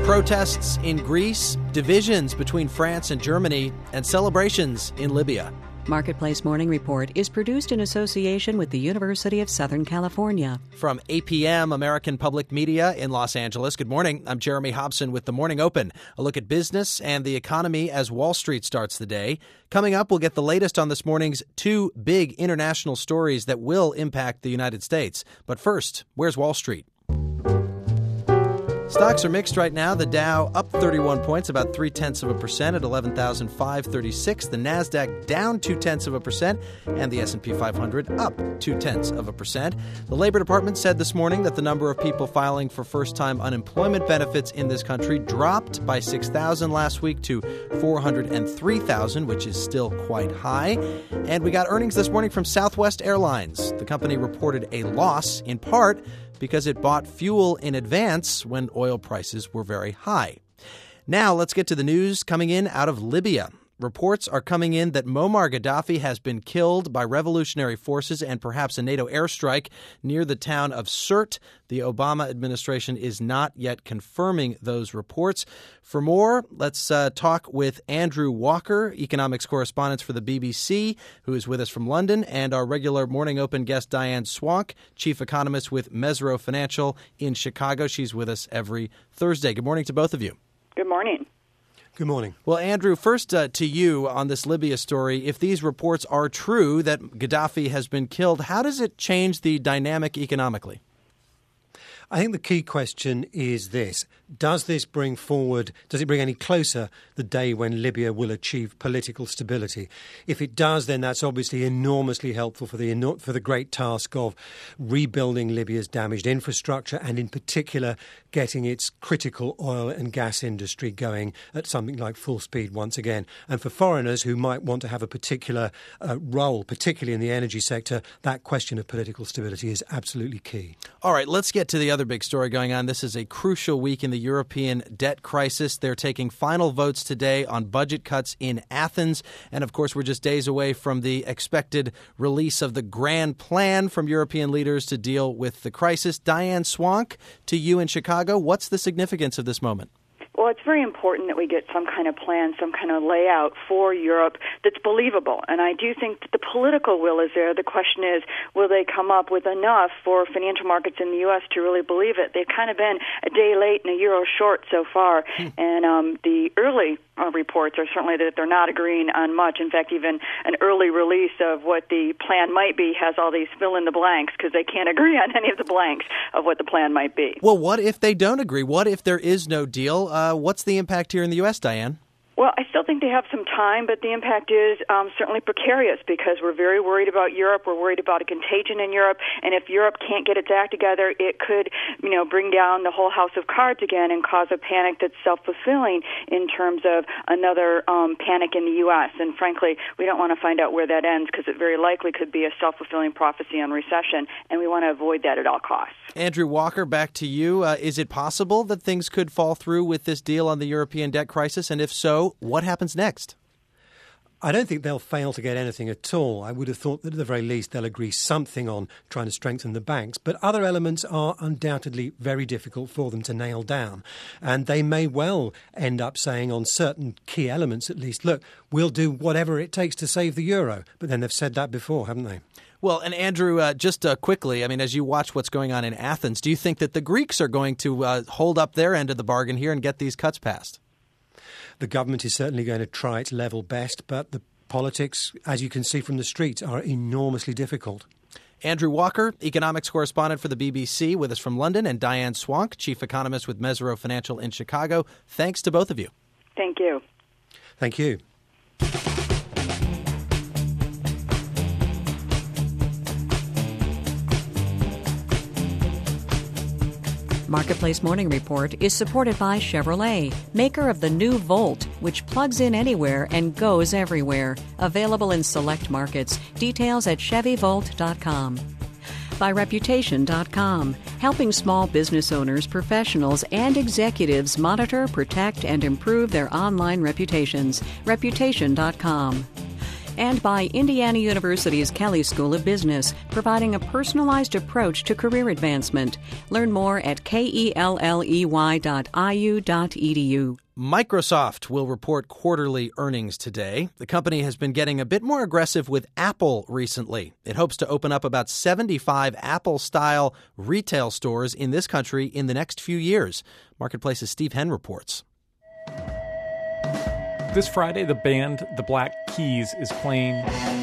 Protests in Greece, divisions between France and Germany, and celebrations in Libya. Marketplace Morning Report is produced in association with the University of Southern California. From APM, American Public Media in Los Angeles. Good morning. I'm Jeremy Hobson with The Morning Open. A look at business and the economy as Wall Street starts the day. Coming up, we'll get the latest on this morning's two big international stories that will impact the United States. But first, where's Wall Street? Stocks are mixed right now. The Dow up 31 points, about 0.3% at 11,536. The Nasdaq down 0.2%, and the S&P 500 up 0.2%. The Labor Department said this morning that the number of people filing for first-time unemployment benefits in this country dropped by 6,000 last week to 403,000, which is still quite high. And we got earnings this morning from Southwest Airlines. The company reported a loss, in part because it bought fuel in advance when oil prices were very high. Now let's get to the news coming in out of Libya. Reports are coming in that Muammar Gaddafi has been killed by revolutionary forces and perhaps a NATO airstrike near the town of Sirte. The Obama administration is not yet confirming those reports. For more, let's talk with Andrew Walker, economics correspondent for the BBC, who is with us from London, and our regular Morning Open guest, Diane Swank, chief economist with Mesirow Financial in Chicago. She's with us every Thursday. Good morning to both of you. Good morning. Good morning. Well, Andrew, first to you on this Libya story. If these reports are true that Gaddafi has been killed, how does it change the dynamic economically? I think the key question is this. Does it bring any closer the day when Libya will achieve political stability? If it does, then that's obviously enormously helpful for the great task of rebuilding Libya's damaged infrastructure and in particular getting its critical oil and gas industry going at something like full speed once again. And for foreigners who might want to have a particular role, particularly in the energy sector, that question of political stability is absolutely key. All right, let's get to the other big story going on. This is a crucial week in the European debt crisis. They're taking final votes today on budget cuts in Athens. And of course, we're just days away from the expected release of the grand plan from European leaders to deal with the crisis. Diane Swank, to you in Chicago, what's the significance of this moment? Well, it's very important that we get some kind of plan, some kind of layout for Europe that's believable. And I do think that the political will is there. The question is, will they come up with enough for financial markets in the U.S. to really believe it? They've kind of been a day late and a euro short so far. And the early reports are certainly that they're not agreeing on much. In fact, even an early release of what the plan might be has all these fill in the blanks because they can't agree on any of the blanks of what the plan might be. Well, what if they don't agree? What if there is no deal? What's the impact here in the U.S., Diane? Well, I still think they have some time, but the impact is certainly precarious because we're very worried about Europe. We're worried about a contagion in Europe, and if Europe can't get its act together, it could, bring down the whole house of cards again and cause a panic that's self-fulfilling in terms of another panic in the U.S. And frankly, we don't want to find out where that ends because it very likely could be a self-fulfilling prophecy on recession, and we want to avoid that at all costs. Andrew Walker, back to you. Is it possible that things could fall through with this deal on the European debt crisis? And if so, what happens next? I don't think they'll fail to get anything at all. I would have thought that at the very least they'll agree something on trying to strengthen the banks. But other elements are undoubtedly very difficult for them to nail down. And they may well end up saying on certain key elements at least, look, we'll do whatever it takes to save the euro. But then they've said that before, haven't they? Well, and Andrew, just quickly, as you watch what's going on in Athens, do you think that the Greeks are going to hold up their end of the bargain here and get these cuts passed? The government is certainly going to try its level best, but the politics, as you can see from the streets, are enormously difficult. Andrew Walker, economics correspondent for the BBC, with us from London, and Diane Swank, chief economist with Mesirow Financial in Chicago. Thanks to both of you. Thank you. Thank you. Marketplace Morning Report is supported by Chevrolet, maker of the new Volt, which plugs in anywhere and goes everywhere. Available in select markets. Details at ChevyVolt.com. By Reputation.com, helping small business owners, professionals, and executives monitor, protect, and improve their online reputations. Reputation.com. And by Indiana University's Kelley School of Business, providing a personalized approach to career advancement. Learn more at kelley.iu.edu. Microsoft will report quarterly earnings today. The company has been getting a bit more aggressive with Apple recently. It hopes to open up about 75 Apple-style retail stores in this country in the next few years. Marketplace's Steve Henn reports. This Friday, the band The Black Keys is playing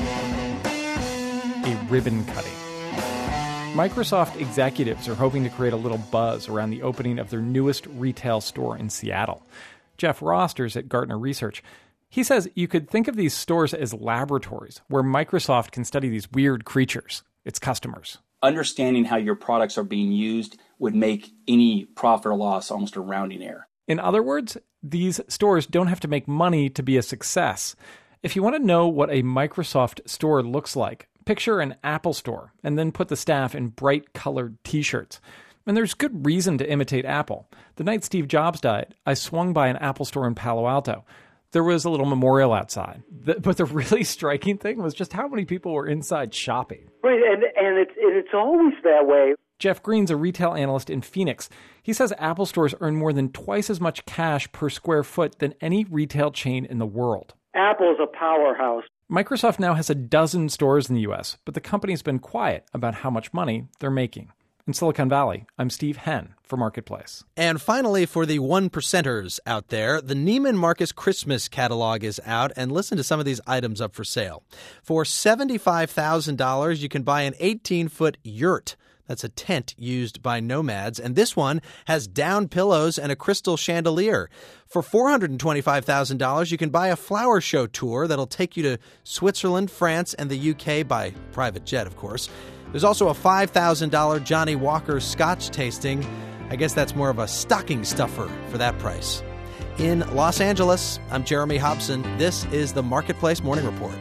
a ribbon cutting. Microsoft executives are hoping to create a little buzz around the opening of their newest retail store in Seattle. Jeff Rosters at Gartner Research, he says you could think of these stores as laboratories where Microsoft can study these weird creatures, its customers. Understanding how your products are being used would make any profit or loss almost a rounding error. In other words, these stores don't have to make money to be a success. If you want to know what a Microsoft store looks like, picture an Apple store and then put the staff in bright colored t-shirts. And there's good reason to imitate Apple. The night Steve Jobs died, I swung by an Apple store in Palo Alto. There was a little memorial outside. But the really striking thing was just how many people were inside shopping. Right, and it's always that way. Jeff Green's a retail analyst in Phoenix. He says Apple stores earn more than twice as much cash per square foot than any retail chain in the world. Apple is a powerhouse. Microsoft now has a dozen stores in the U.S., but the company's been quiet about how much money they're making. In Silicon Valley, I'm Steve Henn for Marketplace. And finally, for the one percenters out there, the Neiman Marcus Christmas catalog is out, and listen to some of these items up for sale. For $75,000, you can buy an 18-foot yurt. That's a tent used by nomads. And this one has down pillows and a crystal chandelier. For $425,000, you can buy a flower show tour that'll take you to Switzerland, France, and the UK by private jet, of course. There's also a $5,000 Johnny Walker Scotch tasting. I guess that's more of a stocking stuffer for that price. In Los Angeles, I'm Jeremy Hobson. This is the Marketplace Morning Report.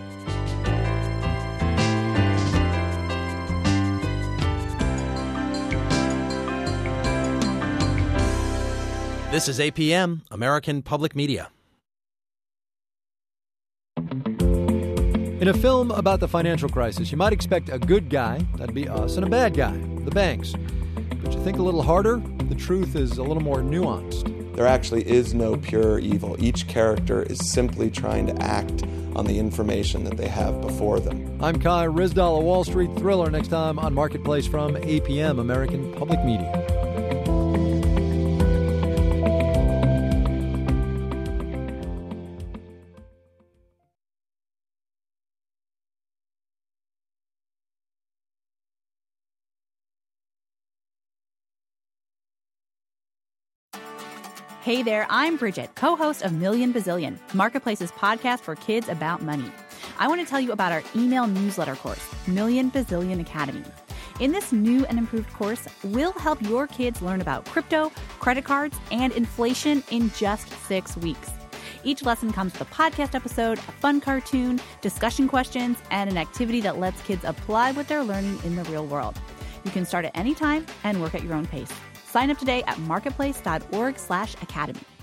This is APM, American Public Media. In a film about the financial crisis, you might expect a good guy, that'd be us, and a bad guy, the banks. But you think a little harder, the truth is a little more nuanced. There actually is no pure evil. Each character is simply trying to act on the information that they have before them. I'm Kai Ryssdal, a Wall Street thriller, next time on Marketplace from APM, American Public Media. Hey there, I'm Bridget, co-host of Million Bazillion, Marketplace's podcast for kids about money. I want to tell you about our email newsletter course, Million Bazillion Academy. In this new and improved course, we'll help your kids learn about crypto, credit cards, and inflation in just 6 weeks. Each lesson comes with a podcast episode, a fun cartoon, discussion questions, and an activity that lets kids apply what they're learning in the real world. You can start at any time and work at your own pace. Sign up today at marketplace.org/academy.